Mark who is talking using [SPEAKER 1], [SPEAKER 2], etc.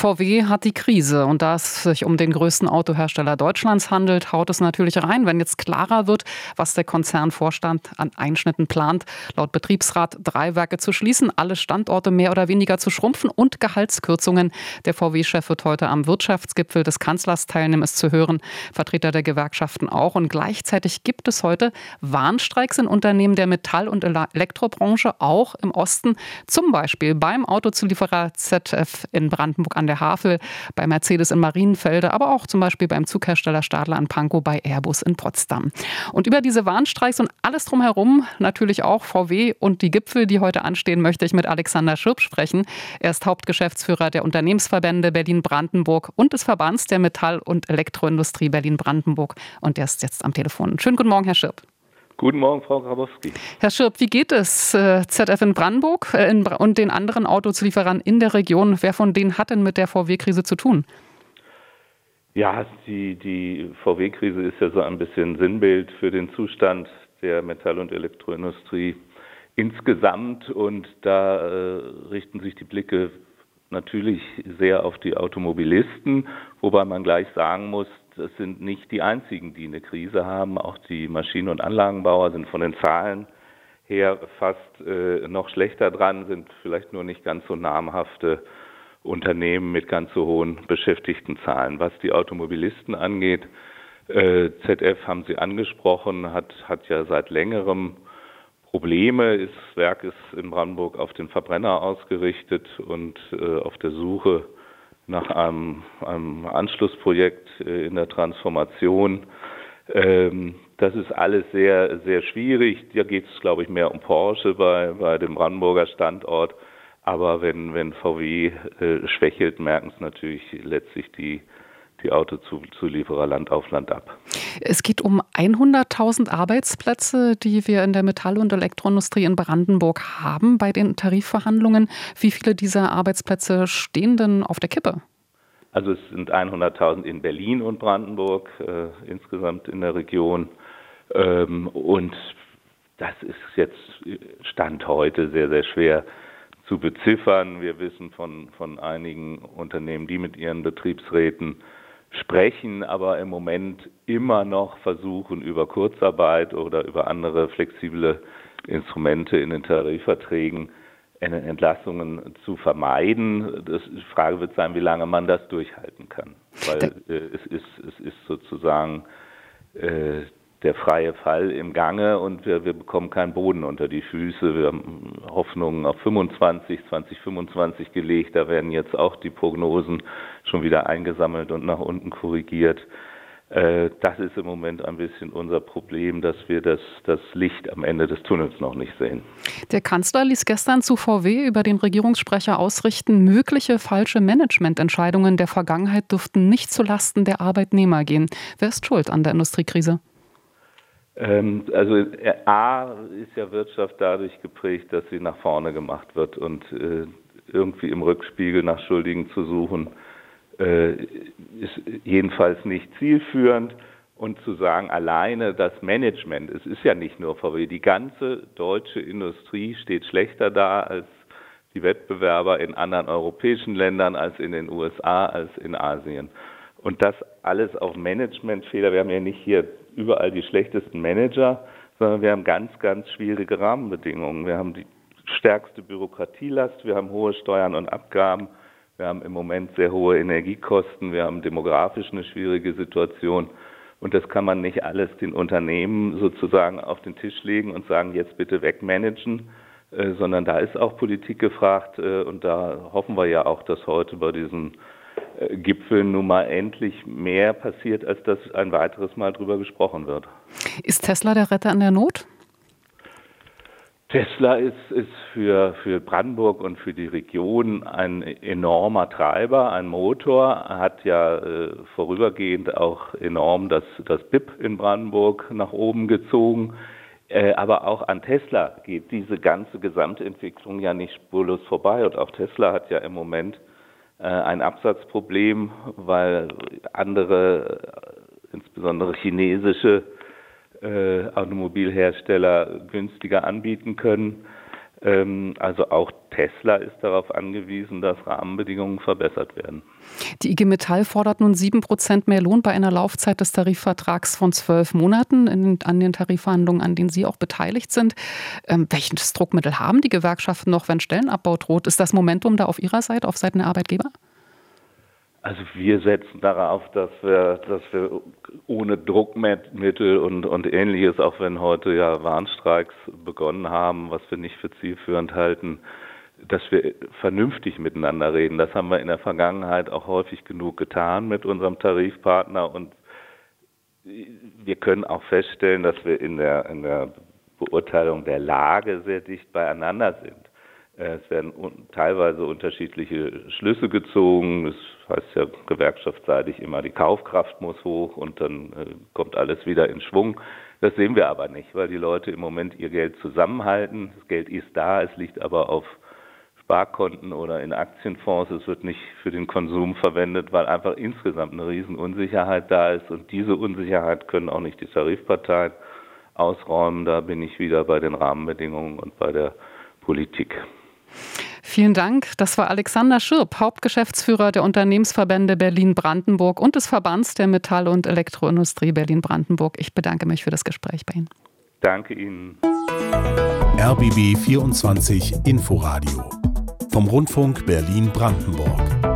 [SPEAKER 1] VW hat die Krise und da es sich um den größten Autohersteller Deutschlands handelt, haut es natürlich rein, wenn jetzt klarer wird, was der Konzernvorstand an Einschnitten plant. Laut Betriebsrat 3 Werke zu schließen, alle Standorte mehr oder weniger zu schrumpfen und Gehaltskürzungen. Der VW-Chef wird heute am Wirtschaftsgipfel des Kanzlers teilnehmen, ist zu hören. Vertreter der Gewerkschaften auch. Und gleichzeitig gibt es heute Warnstreiks in Unternehmen der Metall- und Elektrobranche, auch im Osten. Zum Beispiel beim Autozulieferer ZF in Brandenburg an der Havel, bei Mercedes in Marienfelde, aber auch zum Beispiel beim Zughersteller Stadler in Pankow, bei Airbus in Potsdam. Und über diese Warnstreiks und alles drumherum, natürlich auch VW und die Gipfel, die heute anstehen, möchte ich mit Alexander Schirp sprechen. Er ist Hauptgeschäftsführer der Unternehmensverbände Berlin-Brandenburg und des Verbands der Metall- und Elektroindustrie Berlin-Brandenburg. Und der ist jetzt am Telefon. Schönen guten Morgen, Herr Schirp.
[SPEAKER 2] Guten Morgen, Frau Grabowski.
[SPEAKER 1] Herr Schirp, wie geht es ZF in Brandenburg und den anderen Autozulieferern in der Region? Wer von denen hat denn mit der VW-Krise zu tun?
[SPEAKER 2] Ja, die VW-Krise ist ja so ein bisschen Sinnbild für den Zustand der Metall- und Elektroindustrie insgesamt. Und da richten sich die Blicke natürlich sehr auf die Automobilisten, wobei man gleich sagen muss, das sind nicht die einzigen, die eine Krise haben. Auch die Maschinen- und Anlagenbauer sind von den Zahlen her fast noch schlechter dran, sind vielleicht nur nicht ganz so namhafte Unternehmen mit ganz so hohen Beschäftigtenzahlen. Was die Automobilisten angeht, ZF haben Sie angesprochen, hat ja seit längerem Probleme. Das Werk ist in Brandenburg auf den Verbrenner ausgerichtet und auf der Suche nach einem Anschlussprojekt in der Transformation. Das ist alles sehr, sehr schwierig. Da geht es, glaube ich, mehr um Porsche bei dem Brandenburger Standort. Aber wenn VW schwächelt, merken es natürlich letztlich die Autozulieferer Land auf Land ab.
[SPEAKER 1] Es geht um 100.000 Arbeitsplätze, die wir in der Metall- und Elektroindustrie in Brandenburg haben bei den Tarifverhandlungen. Wie viele dieser Arbeitsplätze stehen denn auf der Kippe?
[SPEAKER 2] Also es sind 100.000 in Berlin und Brandenburg, insgesamt in der Region. Und das ist jetzt Stand heute sehr, sehr schwer zu beziffern. Wir wissen von einigen Unternehmen, die mit ihren Betriebsräten sprechen, aber im Moment immer noch versuchen, über Kurzarbeit oder über andere flexible Instrumente in den Tarifverträgen Entlassungen zu vermeiden. Die Frage wird sein, wie lange man das durchhalten kann. Weil es ist sozusagen der freie Fall im Gange und wir bekommen keinen Boden unter die Füße. Wir haben Hoffnungen auf 2025 gelegt. Da werden jetzt auch die Prognosen schon wieder eingesammelt und nach unten korrigiert. Das ist im Moment ein bisschen unser Problem, dass wir das Licht am Ende des Tunnels noch nicht sehen.
[SPEAKER 1] Der Kanzler ließ gestern zu VW über den Regierungssprecher ausrichten, mögliche falsche Managemententscheidungen der Vergangenheit dürften nicht zulasten der Arbeitnehmer gehen. Wer ist schuld an der Industriekrise?
[SPEAKER 2] Also A ist ja Wirtschaft dadurch geprägt, dass sie nach vorne gemacht wird und irgendwie im Rückspiegel nach Schuldigen zu suchen, ist jedenfalls nicht zielführend. Und zu sagen, alleine das Management, es ist ja nicht nur VW, die ganze deutsche Industrie steht schlechter da als die Wettbewerber in anderen europäischen Ländern, als in den USA, als in Asien. Und das alles auf Managementfehler. Wir haben ja nicht hier überall die schlechtesten Manager, sondern wir haben ganz, ganz schwierige Rahmenbedingungen. Wir haben die stärkste Bürokratielast, wir haben hohe Steuern und Abgaben, wir haben im Moment sehr hohe Energiekosten, wir haben demografisch eine schwierige Situation. Und das kann man nicht alles den Unternehmen sozusagen auf den Tisch legen und sagen, jetzt bitte wegmanagen, sondern da ist auch Politik gefragt. Und da hoffen wir ja auch, dass heute bei diesen Gipfeln nun mal endlich mehr passiert, als dass ein weiteres Mal drüber gesprochen wird.
[SPEAKER 1] Ist Tesla der Retter in der Not?
[SPEAKER 2] Tesla ist für Brandenburg und für die Region ein enormer Treiber, ein Motor, hat ja vorübergehend auch enorm das BIP in Brandenburg nach oben gezogen. Aber auch an Tesla geht diese ganze Gesamtentwicklung ja nicht spurlos vorbei. Und auch Tesla hat ja im Moment ein Absatzproblem, weil andere, insbesondere chinesische Automobilhersteller günstiger anbieten können. Also auch Tesla ist darauf angewiesen, dass Rahmenbedingungen verbessert werden.
[SPEAKER 1] Die IG Metall fordert nun 7% mehr Lohn bei einer Laufzeit des Tarifvertrags von 12 Monaten an den Tarifverhandlungen, an denen Sie auch beteiligt sind. Welches Druckmittel haben die Gewerkschaften noch, wenn Stellenabbau droht? Ist das Momentum da auf Ihrer Seite, auf Seiten der Arbeitgeber?
[SPEAKER 2] Also wir setzen darauf, dass wir ohne Druckmittel und Ähnliches, auch wenn heute ja Warnstreiks begonnen haben, was wir nicht für zielführend halten, dass wir vernünftig miteinander reden. Das haben wir in der Vergangenheit auch häufig genug getan mit unserem Tarifpartner und wir können auch feststellen, dass wir in der Beurteilung der Lage sehr dicht beieinander sind. Es werden teilweise unterschiedliche Schlüsse gezogen. Das heißt ja gewerkschaftsseitig immer, die Kaufkraft muss hoch und dann kommt alles wieder in Schwung. Das sehen wir aber nicht, weil die Leute im Moment ihr Geld zusammenhalten. Das Geld ist da, es liegt aber auf Sparkonten oder in Aktienfonds. Es wird nicht für den Konsum verwendet, weil einfach insgesamt eine Riesenunsicherheit da ist. Und diese Unsicherheit können auch nicht die Tarifparteien ausräumen. Da bin ich wieder bei den Rahmenbedingungen und bei der Politik.
[SPEAKER 1] Vielen Dank. Das war Alexander Schirp, Hauptgeschäftsführer der Unternehmensverbände Berlin-Brandenburg und des Verbands der Metall- und Elektroindustrie Berlin-Brandenburg. Ich bedanke mich für das Gespräch bei Ihnen.
[SPEAKER 2] Danke Ihnen.
[SPEAKER 3] RBB 24 Inforadio vom Rundfunk Berlin-Brandenburg.